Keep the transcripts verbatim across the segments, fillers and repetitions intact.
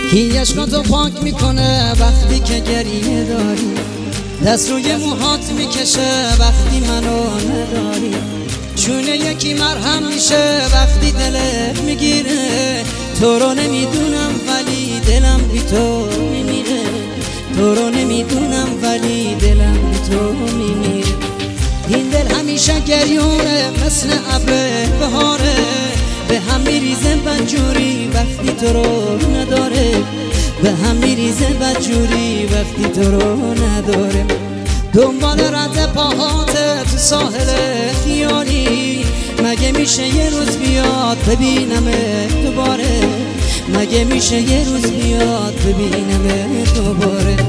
کی عشقاتو پاک میکنه وقتی که گریه داری، دست روی موهات میکشه وقتی منو نداری، چونه یکی مرهم میشه وقتی دلت میگیره. تو رو نمیدونم ولی دلم بی تو میمیره، تو رو نمیدونم ولی دلم بی تو میمیره. این دل همیشه گریونه مثل ابر بهاره، به هم میریزه بدجوری وقتی تو رو نداره، به هم میریزه بدجوری وقتی تو رو نداره. دنبال رد پاهاته تو ساحل خیالی، مگه میشه یه روز بیاد ببینمه دوباره، مگه میشه یه روز بیاد ببینمه دوباره.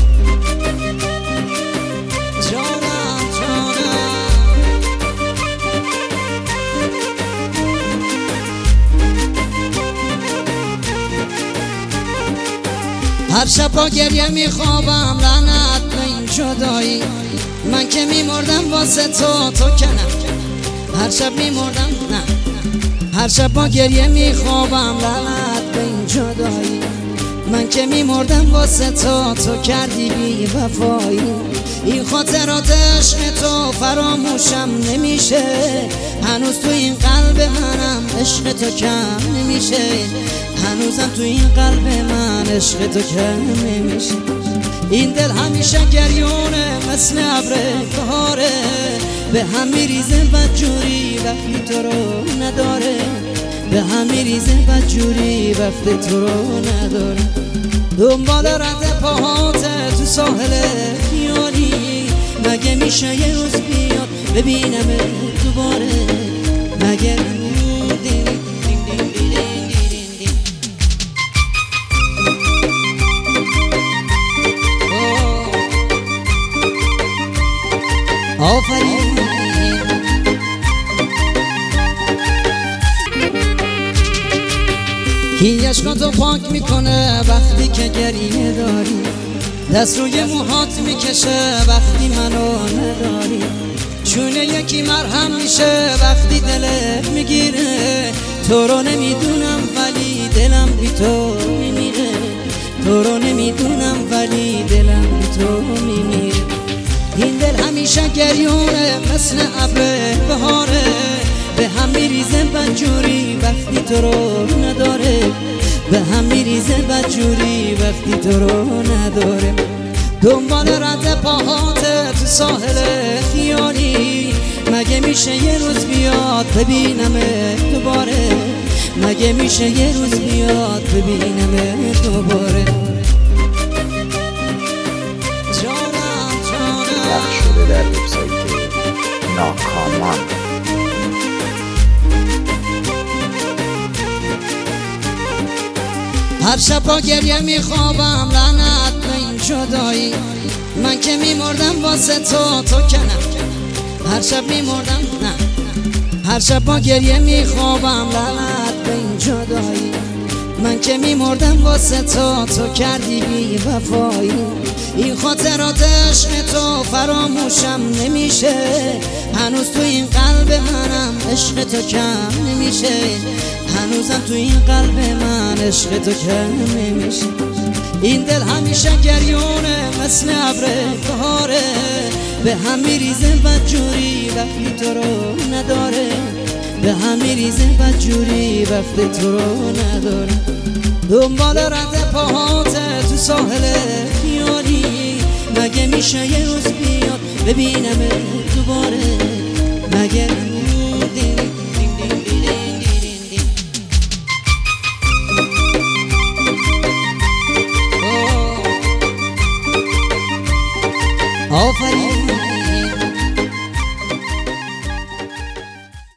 جانم جانم هر شب با گریه میخوابم لعنت به این جدایی، من که میمردم واسه تو تو که نه. هر شب میمردم نه، هر شب با گریه میخوابم لعنت به این جدایی، من که میمردم واسه تو تو کردی بی وفایی. این خاطرات عشق تو فراموشم نمیشه، هنوز تو این قلب منم عشق تو کم نمیشه، هنوزم تو این قلب من عشق تو کم نمیشه. این دل همیشه گریونه مثل ابر بهاره، به هم میریزه بدجوری وقتی تو رو نداره، به هم میریزه بدجوری وقتی تو رو نداره. دنبال رد پاهاته تو ساحل خیالی، مگه میشه یه روز بیاد ببینم دوباره، مگه آفرین. کی عشقاتو پاک میکنه وقتی که گریه داری، دست روی موهات میکشه وقتی منو نداری، چونه یکی مرهم میشه وقتی دلت میگیره. تو رو نمیدونم ولی دلم بی تو میمیره، تو رو نمیدونم ولی دلم بی تو میمیره. این دل همیشه گریونه مثل ابر بهاره، به هم میریزه بدجوری وقتی تو رو نداره، به هم میریزه بدجوری وقتی تو رو نداره. دنبال رد پاهاته تو ساحل خیالی، مگه میشه یه روز بیاد ببینمه دوباره، مگه میشه یه روز بیاد ببینمه دوباره. شده در وبسایت ناکامان. هر شب با گریه میخوابم لعنت به این جدایی، من که میمردم واسه تو تو که نه. هر شب میمردم نه، هر شب با گریه میخوابم لعنت به این جدایی، من که میمردم واسه تو تو کردی بی وفایی. این خاطرات عشق تو فراموشم نمیشه، هنوز تو این قلب منم عشق تو کم نمیشه، هنوزم تو این قلب من عشق تو کم نمیشه. این دل همیشه گریونه مثل ابر بهاره، به هم میریزه بدجوری وقتی تو رو نداره، به هم میریزه بدجوری وقتی تو رو نداره. دنبال رد پاهاته تو ساحل خیالی، مگه میشه یه روز بیاد ببینم دوباره، مگه آفرین.